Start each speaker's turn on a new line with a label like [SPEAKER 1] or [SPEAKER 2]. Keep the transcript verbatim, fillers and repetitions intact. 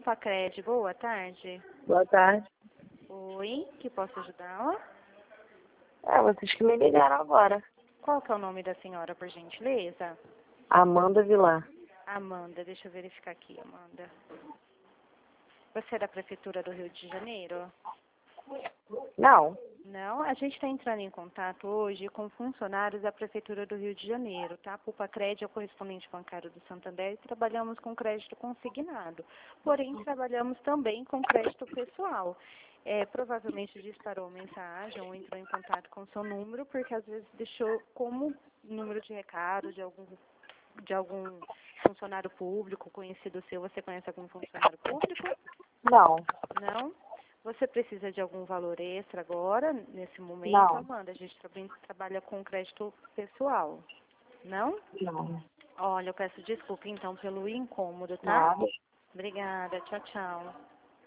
[SPEAKER 1] Pupacred, boa tarde.
[SPEAKER 2] Boa tarde.
[SPEAKER 1] Oi, que posso ajudá-la?
[SPEAKER 2] É, vocês que me ligaram agora.
[SPEAKER 1] Qual que é o nome da senhora, por gentileza?
[SPEAKER 2] Amanda Vilar.
[SPEAKER 1] Amanda, deixa eu verificar aqui, Amanda. Você é da Prefeitura do Rio de Janeiro?
[SPEAKER 2] Não.
[SPEAKER 1] Não, a gente está entrando em contato hoje com funcionários da Prefeitura do Rio de Janeiro, tá? A Pupacred é o correspondente bancário do Santander e trabalhamos com crédito consignado. Porém, trabalhamos também com crédito pessoal. É, provavelmente disparou mensagem ou entrou em contato com seu número, porque às vezes deixou como número de recado de algum, de algum funcionário público conhecido seu. Você conhece algum funcionário público?
[SPEAKER 2] Não.
[SPEAKER 1] Não? Você precisa de algum valor extra agora, nesse momento,
[SPEAKER 2] Não.
[SPEAKER 1] Amanda? A gente tra trabalha com crédito pessoal. Não?
[SPEAKER 2] Não.
[SPEAKER 1] Olha, eu peço desculpa, então, pelo incômodo, tá?
[SPEAKER 2] Nada.
[SPEAKER 1] Obrigada. Tchau, tchau.